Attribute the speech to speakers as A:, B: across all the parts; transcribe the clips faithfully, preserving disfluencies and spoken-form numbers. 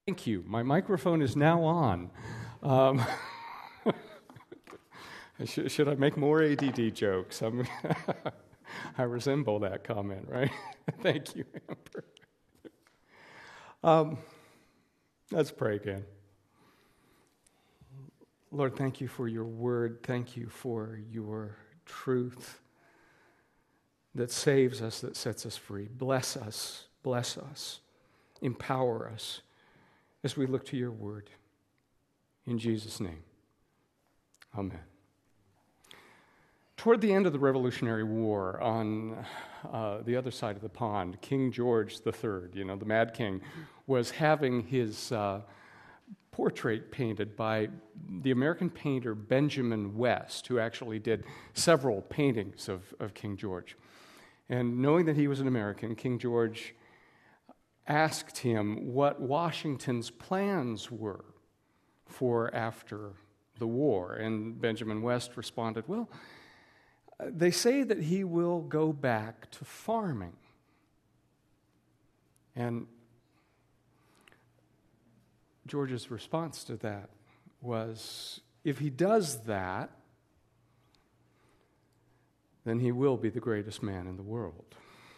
A: Thank you. My microphone is now on. Um, should, should I make more A D D jokes? I'm I resemble that comment, right? Thank you, Amber. Um, let's pray again. Lord, thank you for your word. Thank you for your truth that saves us, that sets us free. Bless us, bless us, empower us as we look to your word. In Jesus' name, amen. Toward the end of the Revolutionary War, on uh, the other side of the pond, King George the Third, you know, the Mad King, was having his uh, portrait painted by the American painter Benjamin West, who actually did several paintings of, of King George. And knowing that he was an American, King George asked him what Washington's plans were for after the war. And Benjamin West responded, well, they say that he will go back to farming. And George's response to that was, if he does that, then he will be the greatest man in the world.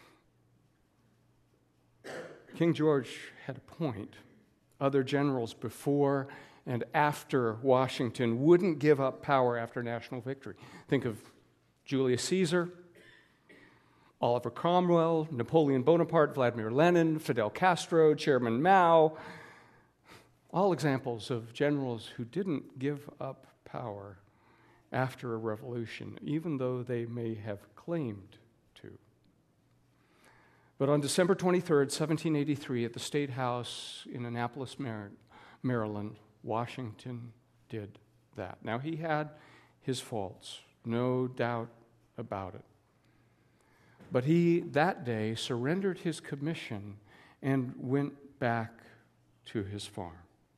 A: King George had a point. Other generals before and after Washington wouldn't give up power after national victory. Think of Julius Caesar, Oliver Cromwell, Napoleon Bonaparte, Vladimir Lenin, Fidel Castro, Chairman Mao. All examples of generals who didn't give up power after a revolution, even though they may have claimed to. But on December twenty-third, seventeen eighty-three, at the State House in Annapolis, Maryland, Washington did that. Now, he had his faults, no doubt about it. But he, that day, surrendered his commission and went back to his farm.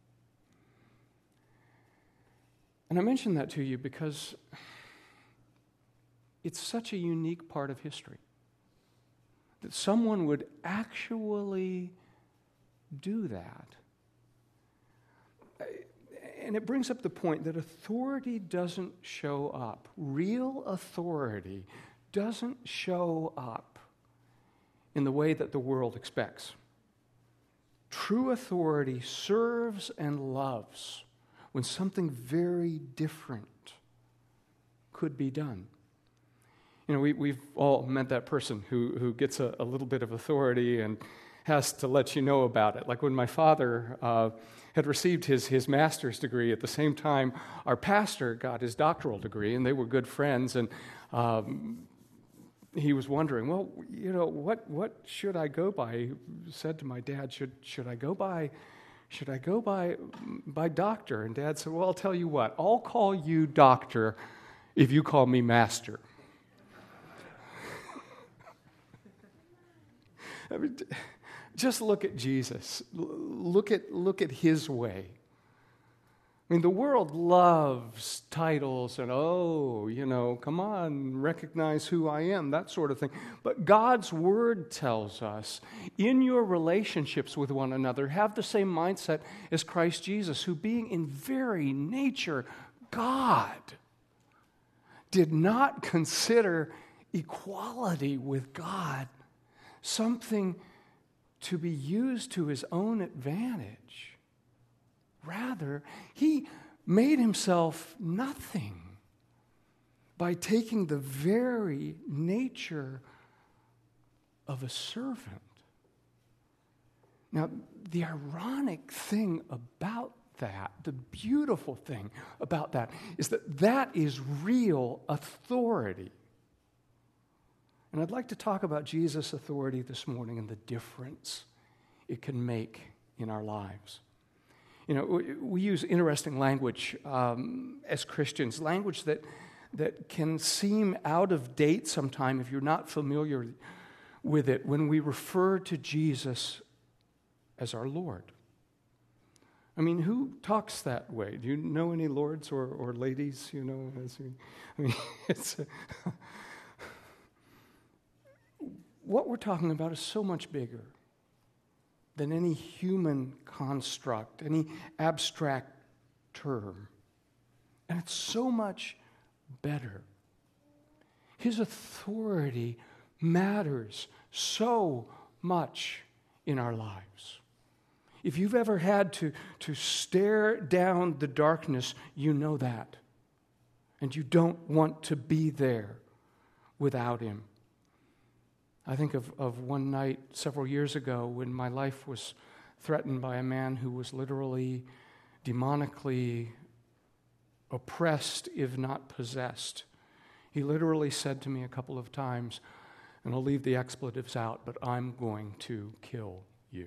A: And I mention that to you because it's such a unique part of history that someone would actually do that. And it brings up the point that authority doesn't show up. Real authority doesn't show up in the way that the world expects. True authority serves and loves when something very different could be done. You know, we, we've all met that person who, who gets a, a little bit of authority and has to let you know about it. Like when my father uh, had received his, his master's degree, at the same time our pastor got his doctoral degree, and they were good friends, and um, he was wondering, well, you know, what what should I go by? He said to my dad, should should I go by should I go by by doctor? And Dad said, well, I'll tell you what, I'll call you doctor if you call me master. I mean, just look at Jesus. Look at look at his way. I mean, the world loves titles and, oh, you know, come on, recognize who I am, that sort of thing. But God's word tells us, in your relationships with one another, have the same mindset as Christ Jesus, who being in very nature God, did not consider equality with God something to be used to his own advantage. Rather, he made himself nothing by taking the very nature of a servant. Now, the ironic thing about that, the beautiful thing about that, is that that is real authority. And I'd like to talk about Jesus' authority this morning and the difference it can make in our lives. You know, we, we use interesting language um, as Christians, language that that can seem out of date sometime if you're not familiar with it when we refer to Jesus as our Lord. I mean, who talks that way? Do you know any lords or, or ladies, you know? As we, I mean, it's... A, what we're talking about is so much bigger than any human construct, any abstract term. And it's so much better. His authority matters so much in our lives. If you've ever had to, to stare down the darkness, you know that. And you don't want to be there without him. I think of, of one night several years ago when my life was threatened by a man who was literally demonically oppressed, if not possessed. He literally said to me a couple of times, and I'll leave the expletives out, but I'm going to kill you.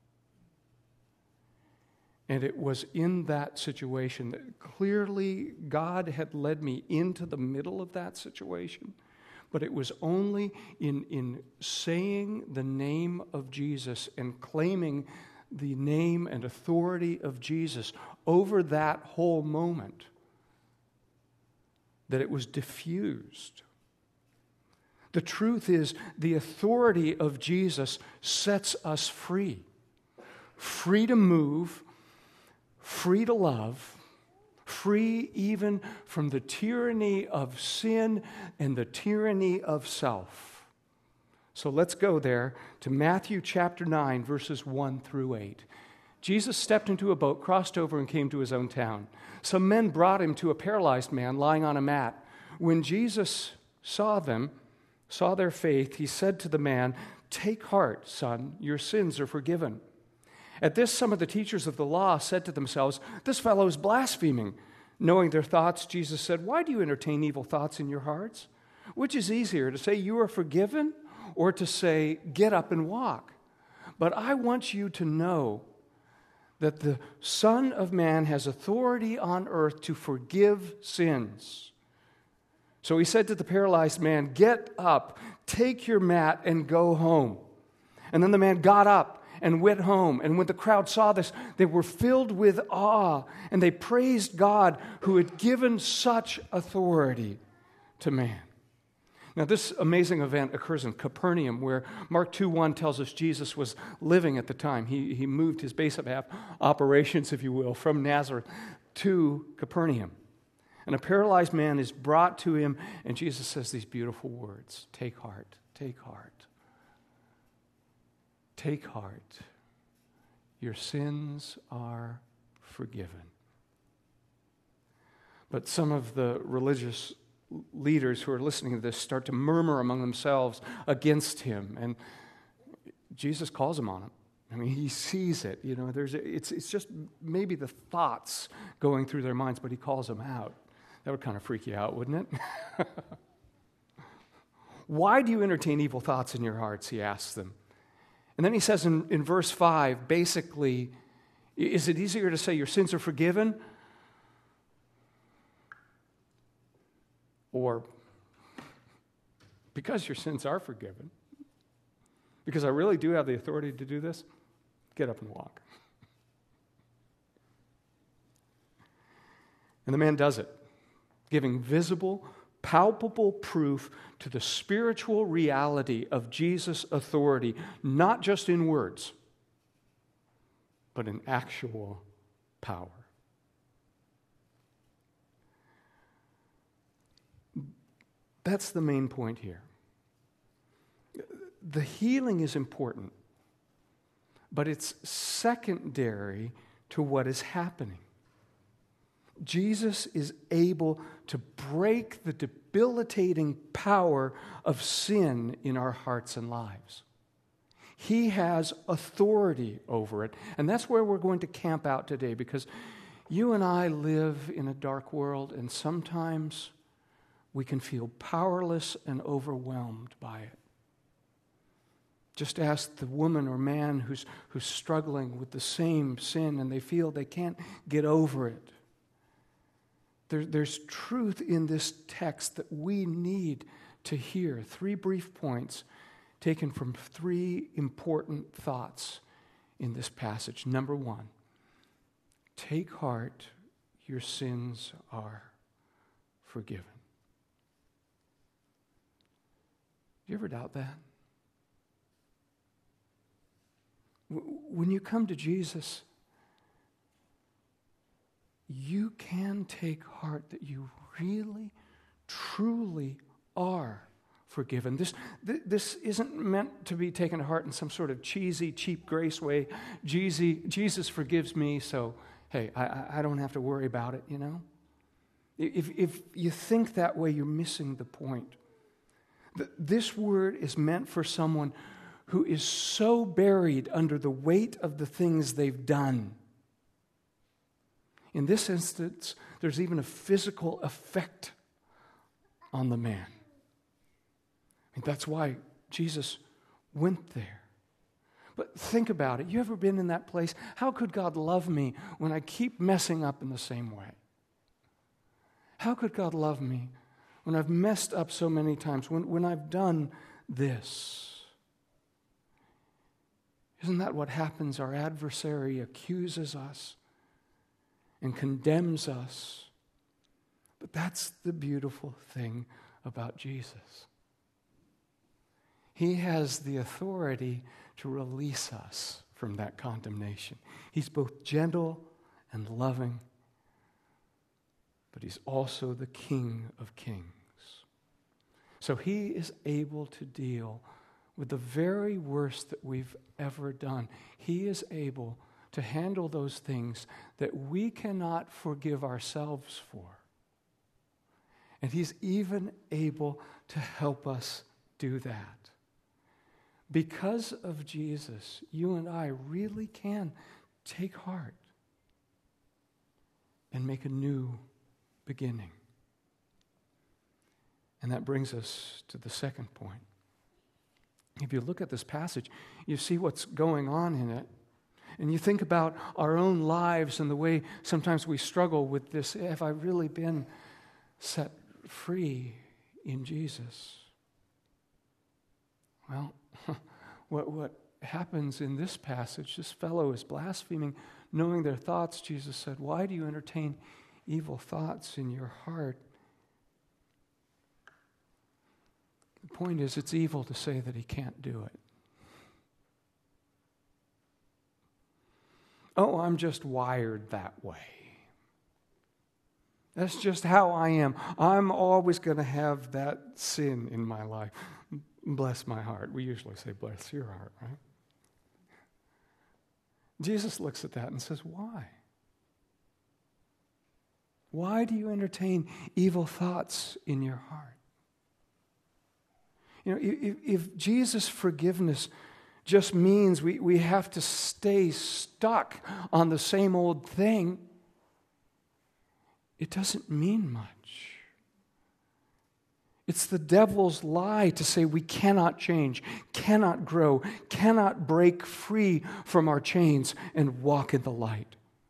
A: And it was in that situation that clearly God had led me into the middle of that situation. But it was only in, in saying the name of Jesus and claiming the name and authority of Jesus over that whole moment that it was diffused. The truth is, the authority of Jesus sets us free. Free to move, free to love, free even from the tyranny of sin and the tyranny of self. So let's go there to Matthew chapter nine, verses one through eight. Jesus stepped into a boat, crossed over, and came to his own town. Some men brought him to a paralyzed man lying on a mat. When Jesus saw them, saw their faith, he said to the man, "Take heart, son, your sins are forgiven." At this, some of the teachers of the law said to themselves, "This fellow is blaspheming." Knowing their thoughts, Jesus said, "Why do you entertain evil thoughts in your hearts? Which is easier, to say you are forgiven or to say, get up and walk? But I want you to know that the Son of Man has authority on earth to forgive sins." So he said to the paralyzed man, "Get up, take your mat, and go home." And then the man got up and went home. And when the crowd saw this, they were filled with awe, and they praised God who had given such authority to man. Now, this amazing event occurs in Capernaum, where Mark two one tells us Jesus was living at the time. He, he moved his base of operations, if you will, from Nazareth to Capernaum. And a paralyzed man is brought to him, and Jesus says these beautiful words, "Take heart, take heart. Take heart, your sins are forgiven." But some of the religious leaders who are listening to this start to murmur among themselves against him, and Jesus calls them on it. I mean, he sees it. You know, there's a, it's it's just maybe the thoughts going through their minds, but he calls them out. That would kind of freak you out, wouldn't it? "Why do you entertain evil thoughts in your hearts?" he asks them. And then he says in, in verse five, basically, is it easier to say your sins are forgiven? Or, because your sins are forgiven, because I really do have the authority to do this, get up and walk. And the man does it, giving visible, palpable proof to the spiritual reality of Jesus' authority, not just in words, but in actual power. That's the main point here. The healing is important, but it's secondary to what is happening. Jesus is able to break the debilitating power of sin in our hearts and lives. He has authority over it. And that's where we're going to camp out today, because you and I live in a dark world, and sometimes we can feel powerless and overwhelmed by it. Just ask the woman or man who's, who's struggling with the same sin, and they feel they can't get over it. There, there's truth in this text that we need to hear. Three brief points taken from three important thoughts in this passage. Number one, take heart, your sins are forgiven. Do you ever doubt that? When you come to Jesus, you can take heart that you really, truly are forgiven. This, th- this isn't meant to be taken to heart in some sort of cheesy, cheap grace way. Jesus, Jesus forgives me, so, hey, I, I don't have to worry about it, you know? If, if you think that way, you're missing the point. This word is meant for someone who is so buried under the weight of the things they've done. In this instance, there's even a physical effect on the man. And that's why Jesus went there. But think about it. You ever been in that place? How could God love me when I keep messing up in the same way? How could God love me when I've messed up so many times, when, when I've done this? Isn't that what happens? Our adversary accuses us and condemns us. But that's the beautiful thing about Jesus. He has the authority to release us from that condemnation. He's both gentle and loving, but he's also the King of Kings. So he is able to deal with the very worst that we've ever done. He is able to handle those things that we cannot forgive ourselves for. And he's even able to help us do that. Because of Jesus, you and I really can take heart and make a new beginning. And that brings us to the second point. If you look at this passage, you see what's going on in it. And you think about our own lives and the way sometimes we struggle with this. Have I really been set free in Jesus? Well, what, what happens in this passage, this fellow is blaspheming, knowing their thoughts. Jesus said, why do you entertain evil thoughts in your heart? The point is, it's evil to say that he can't do it. Oh, I'm just wired that way. That's just how I am. I'm always going to have that sin in my life. Bless my heart. We usually say, bless your heart, right? Jesus looks at that and says, why? Why do you entertain evil thoughts in your heart? You know, if, if Jesus' forgiveness just means we, we have to stay stuck on the same old thing, it doesn't mean much. It's the devil's lie to say we cannot change, cannot grow, cannot break free from our chains and walk in the light.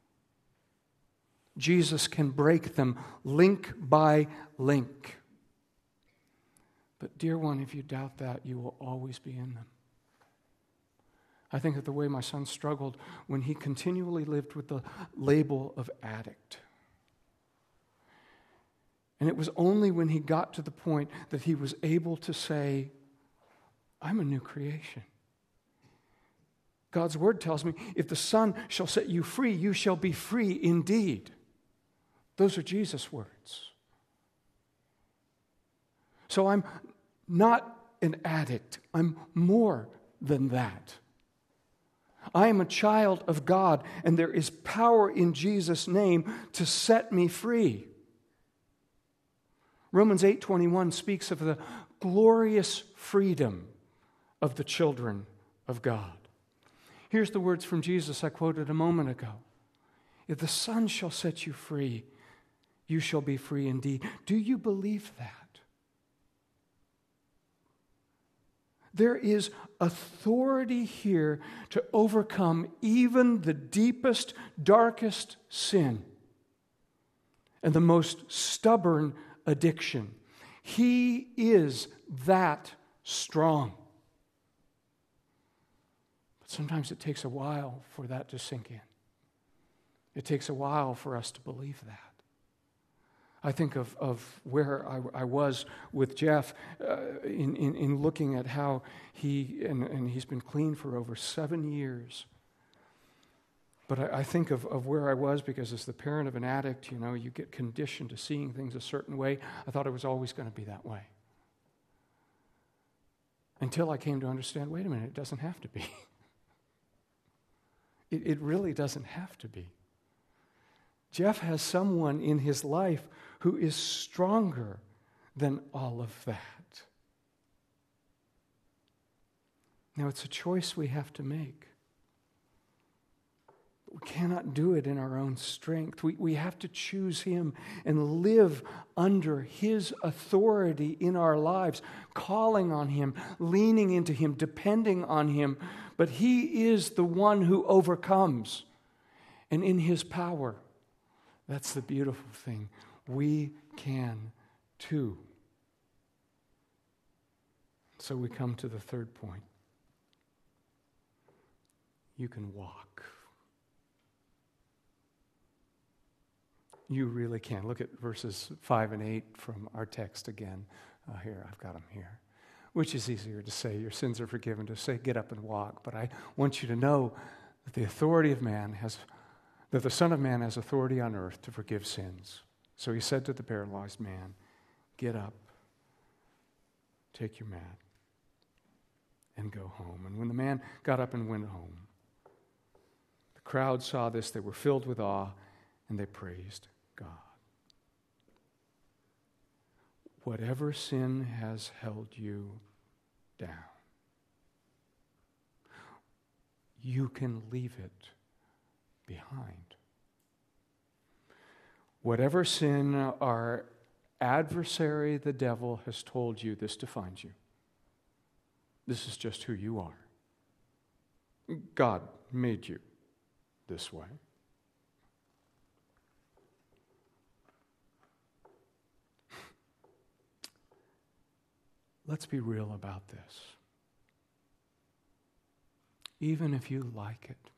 A: Jesus can break them link by link. But dear one, if you doubt that, you will always be in them. I think of the way my son struggled when he continually lived with the label of addict. And it was only when he got to the point that he was able to say, I'm a new creation. God's word tells me, if the Son shall set you free, you shall be free indeed. Those are Jesus' words. So I'm not an addict. I'm more than that. I am a child of God, and there is power in Jesus' name to set me free. Romans eight twenty-one speaks of the glorious freedom of the children of God. Here's the words from Jesus I quoted a moment ago. If the Son shall set you free, you shall be free indeed. Do you believe that? There is authority here to overcome even the deepest, darkest sin and the most stubborn addiction. He is that strong. But sometimes it takes a while for that to sink in. It takes a while for us to believe that. I think of, of where I, I was with Jeff uh, in, in, in looking at how he, and, and he's been clean for over seven years. But I, I think of, of where I was because as the parent of an addict, you know, you get conditioned to seeing things a certain way. I thought it was always going to be that way. Until I came to understand, wait a minute, it doesn't have to be. it, it really doesn't have to be. Jeff has someone in his life who is stronger than all of that. Now, it's a choice we have to make. We cannot do it in our own strength. We, we have to choose Him and live under His authority in our lives, calling on Him, leaning into Him, depending on Him. But He is the one who overcomes. And in His power, that's the beautiful thing. We can too. So we come to the third point. You can walk. You really can. Look at verses five and eight from our text again. Uh, here, I've got them here. Which is easier to say, your sins are forgiven, to say, get up and walk. But I want you to know that the authority of man has, that the Son of Man has authority on earth to forgive sins. So he said to the paralyzed man, get up, take your mat, and go home. And when the man got up and went home, the crowd saw this, they were filled with awe, and they praised God. Whatever sin has held you down, you can leave it behind. Whatever sin our adversary, the devil, has told you, this defines you. This is just who you are. God made you this way. Let's be real about this. Even if you like it,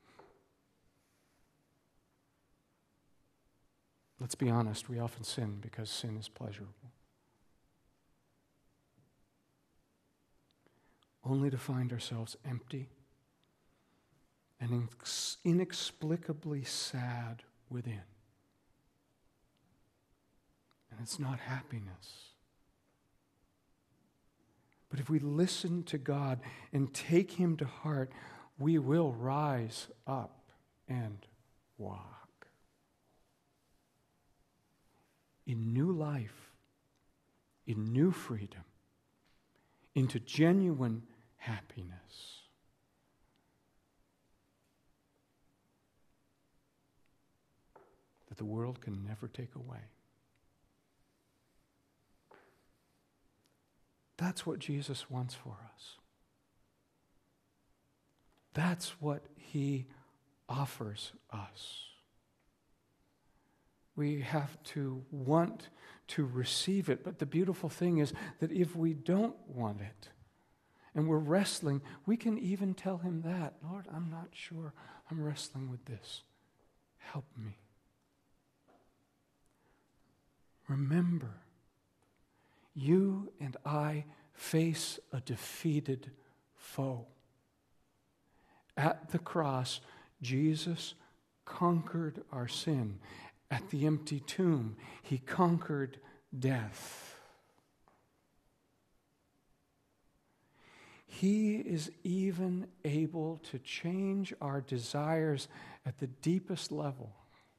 A: let's be honest, we often sin because sin is pleasurable. Only to find ourselves empty and inexplicably sad within. And it's not happiness. But if we listen to God and take Him to heart, we will rise up and walk in new life, in new freedom, into genuine happiness. That the world can never take away. That's what Jesus wants for us. That's what He offers us. We have to want to receive it, but the beautiful thing is that if we don't want it, and we're wrestling, we can even tell Him that. Lord, I'm not sure. I'm wrestling with this. Help me. Remember, you and I face a defeated foe. At the cross, Jesus conquered our sin. At the empty tomb, He conquered death. He is even able to change our desires at the deepest level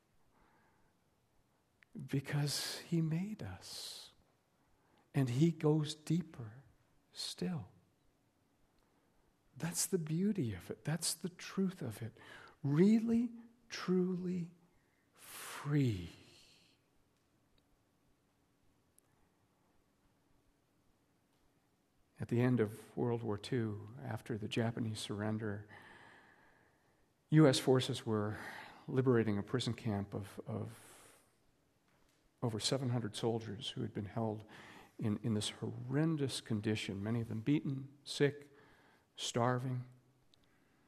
A: because He made us. And He goes deeper still. That's the beauty of it. That's the truth of it. Really, truly free. At the end of World War Two, after the Japanese surrender, U S forces were liberating a prison camp of, of over seven hundred soldiers who had been held In, in this horrendous condition, many of them beaten, sick, starving.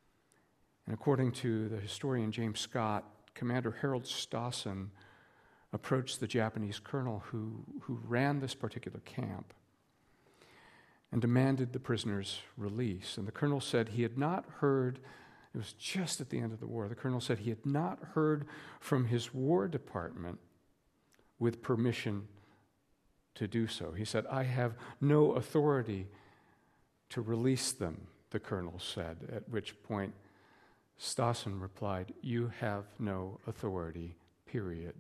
A: And according to the historian James Scott, Commander Harold Stawson approached the Japanese colonel who, who ran this particular camp and demanded the prisoner's release. And the colonel said he had not heard, it was just at the end of the war, the colonel said he had not heard from his War Department with permission to do so. He said, I have no authority to release them, the colonel said, at which point Stassen replied, you have no authority, period.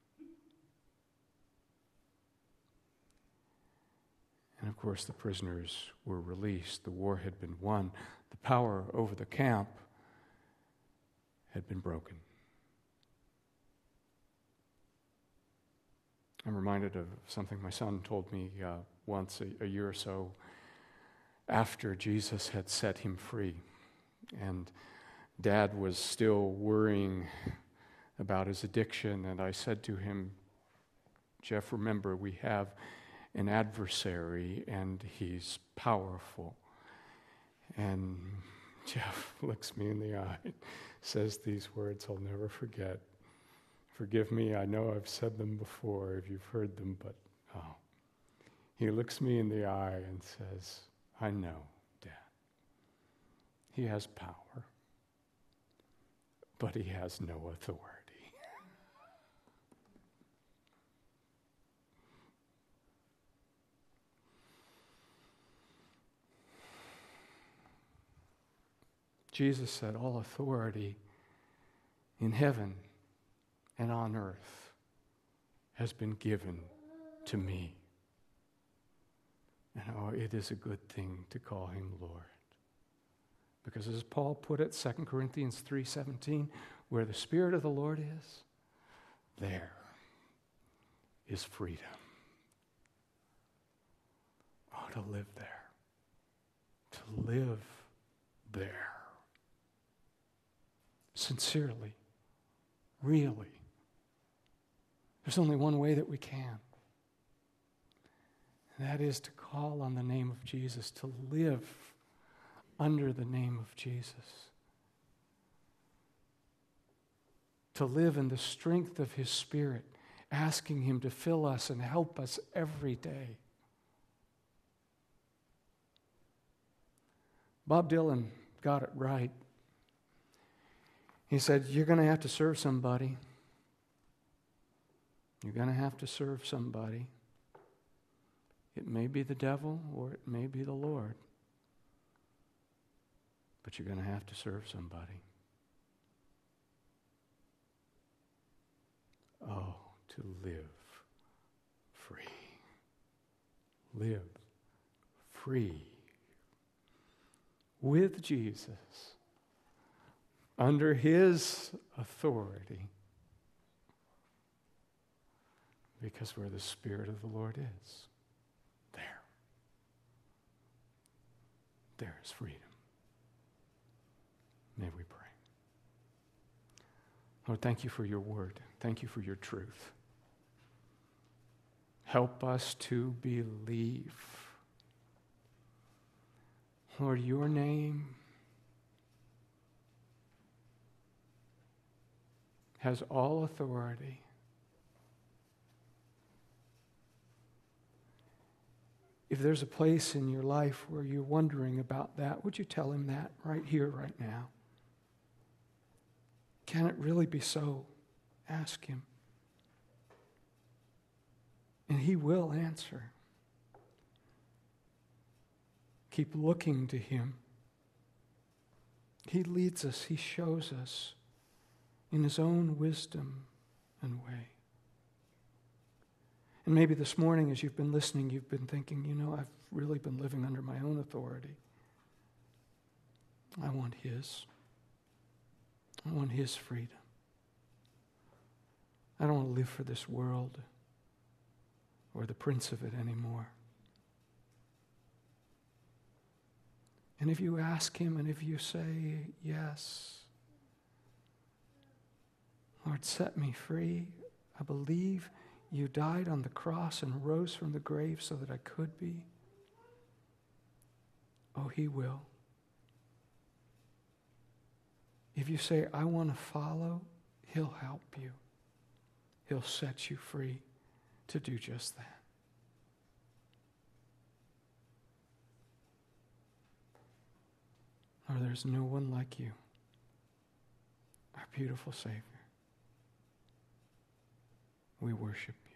A: And of course, the prisoners were released. The war had been won. The power over the camp had been broken. I'm reminded of something my son told me uh, once a, a year or so after Jesus had set him free. And Dad was still worrying about his addiction, and I said to him, Jeff, remember, we have an adversary, and he's powerful. And Jeff looks me in the eye, says these words I'll never forget. Forgive me, I know I've said them before if you've heard them, but oh. He looks me in the eye and says, I know, Dad. He has power, but he has no authority. Jesus said, all authority in heaven and on earth has been given to me. And oh, it is a good thing to call him Lord. Because as Paul put it, Second Corinthians three seventeen, where the Spirit of the Lord is, there is freedom. Oh, to live there. To live there. Sincerely. Really. There's only one way that we can. And that is to call on the name of Jesus, to live under the name of Jesus. To live in the strength of his Spirit, asking him to fill us and help us every day. Bob Dylan got it right. He said, you're going to have to serve somebody. You're going to have to serve somebody. It may be the devil or it may be the Lord. But you're going to have to serve somebody. Oh, to live free. Live free with Jesus under his authority, because where the Spirit of the Lord is, there, there is freedom. May we pray. Lord, thank you for your word. Thank you for your truth. Help us to believe. Lord, your name has all authority. If there's a place in your life where you're wondering about that, would you tell him that right here, right now? Can it really be so? Ask him. And he will answer. Keep looking to him. He leads us, he shows us in his own wisdom and way. And maybe this morning as you've been listening, you've been thinking, you know, I've really been living under my own authority. I want his. I want his freedom. I don't want to live for this world or the prince of it anymore. And if you ask him and if you say, yes, Lord, set me free. I believe you died on the cross and rose from the grave so that I could be. Oh, he will. If you say, I want to follow, he'll help you. He'll set you free to do just that. Lord, there's no one like you, our beautiful Savior. We worship you.